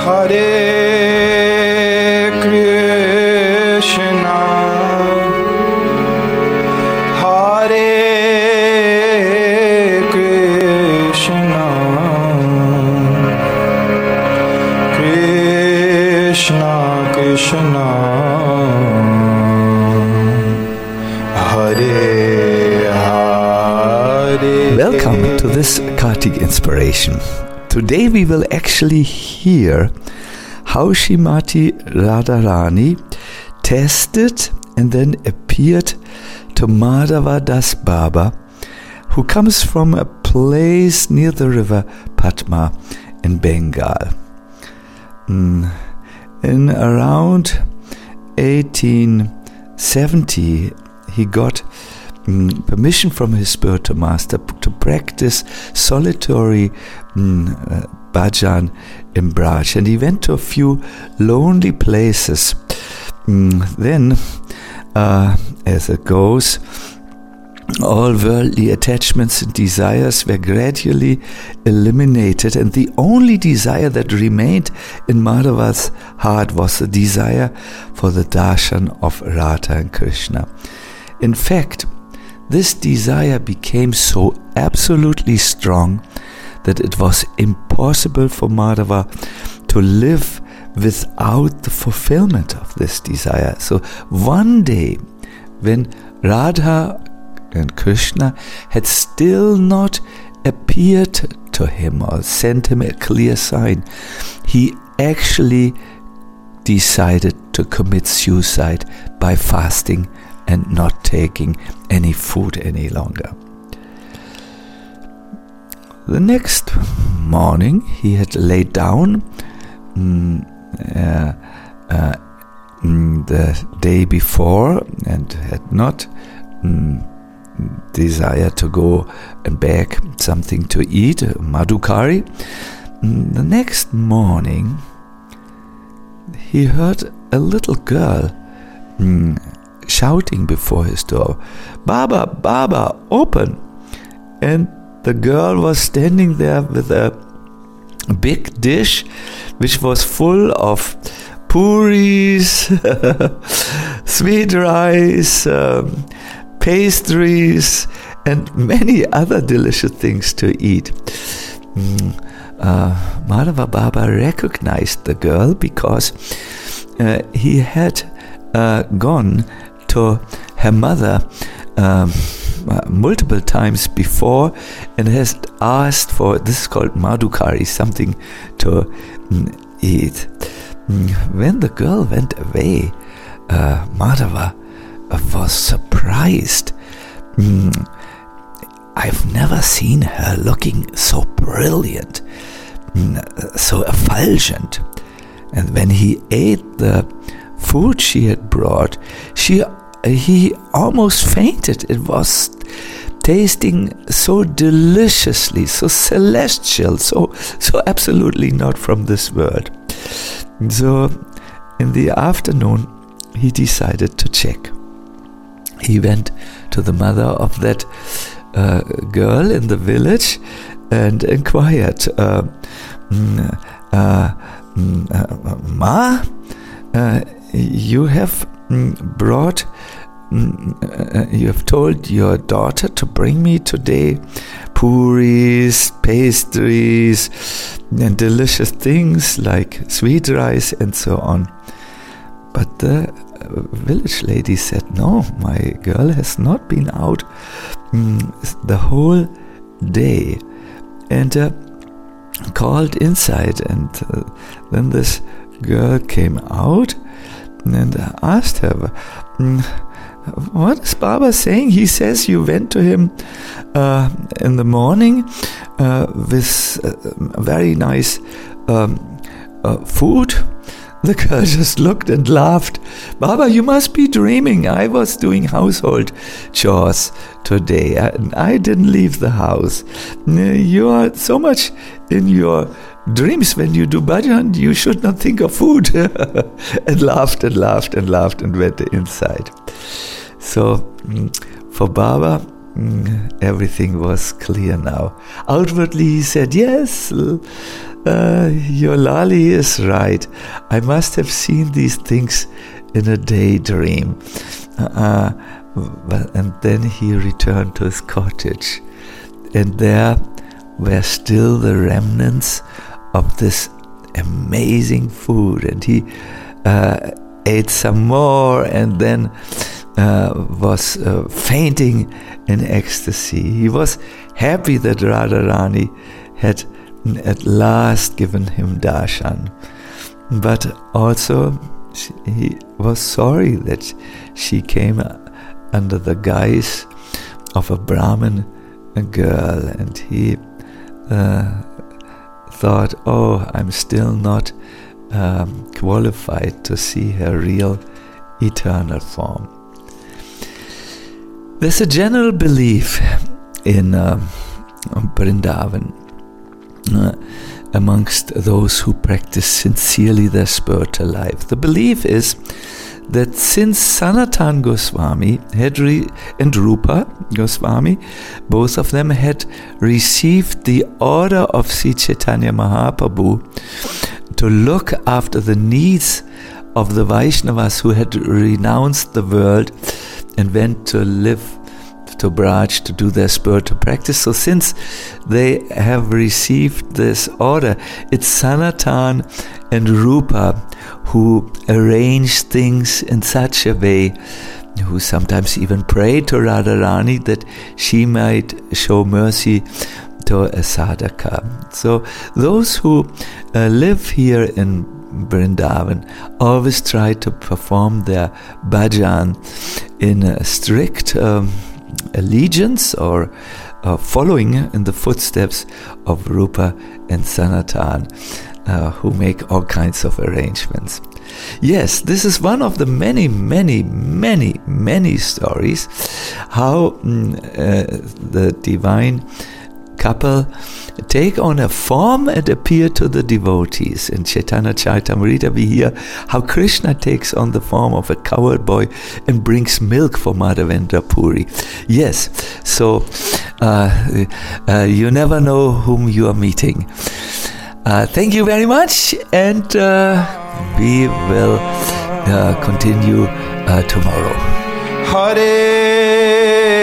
Hare Krishna, Hare Krishna, Krishna Krishna, Hare Hare. Welcome to this Kartik Inspiration. Today we will actually hear how Srimati Radharani tested and then appeared to Madhava Das Baba, who comes from a place near the river Padma in Bengal. In around 1870, he got permission from his spiritual master to practice solitary bhajan in Braj, and he went to a few lonely places. Then, as it goes, all worldly attachments and desires were gradually eliminated, and the only desire that remained in Madhava's heart was the desire for the darshan of Radha and Krishna. In fact, this desire became so absolutely strong that it was impossible for Madhava to live without the fulfillment of this desire. So one day, when Radha and Krishna had still not appeared to him or sent him a clear sign, he actually decided to commit suicide by fasting and not taking any food any longer. The next morning, he had laid down the day before and had not desired to go and beg something to eat, madhukari. The next morning, he heard a little girl shouting before his door, "Baba, Baba, open!" And the girl was standing there with a big dish which was full of puris, sweet rice, pastries, and many other delicious things to eat. Madhava Baba recognized the girl because he had gone to her mother multiple times before and has asked for, this is called madhukari, something to eat. When the girl went away, Madhava was surprised. I've never seen her looking so brilliant, so effulgent. And when he ate the food she had brought, he almost fainted. It was tasting so deliciously, so celestial, so absolutely not from this world. So in the afternoon, he decided to check. He went to the mother of that girl in the village and inquired, Ma, you have brought, you have told your daughter to bring me today puris, pastries, and delicious things like sweet rice and so on. But the village lady said, no, my girl has not been out the whole day, and called inside, and then this girl came out and asked her, what is Baba saying? He says you went to him in the morning with very nice food. The girl just looked and laughed. Baba, you must be dreaming. I was doing household chores today. I didn't leave the house. You are so much in your dreams when you do bhajan. You should not think of food. And laughed and laughed and laughed and went inside. So for Baba, everything was clear now. Outwardly he said, yes, your Lali is right. I must have seen these things in a daydream. And then he returned to his cottage. And there were still the remnants of this amazing food. And he ate some more and then was fainting in ecstasy. He was happy that Radharani had at last given him darshan, but also he was sorry that she came under the guise of a Brahmin girl, and he thought, oh, I'm still not qualified to see her real eternal form. There's a general belief in Vrindavan amongst those who practice sincerely their spiritual life. The belief is that since Sanatan Goswami and Rupa Goswami, both of them had received the order of Sri Chaitanya Mahaprabhu to look after the needs of the Vaishnavas who had renounced the world and went to live to Braj to do their spiritual practice. So since they have received this order, it's Sanatan and Rupa who arrange things in such a way, who sometimes even pray to Radharani that she might show mercy to a sadhaka. So those who live here in Vrindavan always try to perform their bhajan in a strict allegiance or following in the footsteps of Rupa and Sanatan, who make all kinds of arrangements. Yes, this is one of the many stories how the divine couple take on a form and appear to the devotees. In Chaitanya Charitamrita we hear how Krishna takes on the form of a cowherd boy and brings milk for Madhavendra Puri. Yes, so you never know whom you are meeting. Thank you very much, and we will continue tomorrow. Hare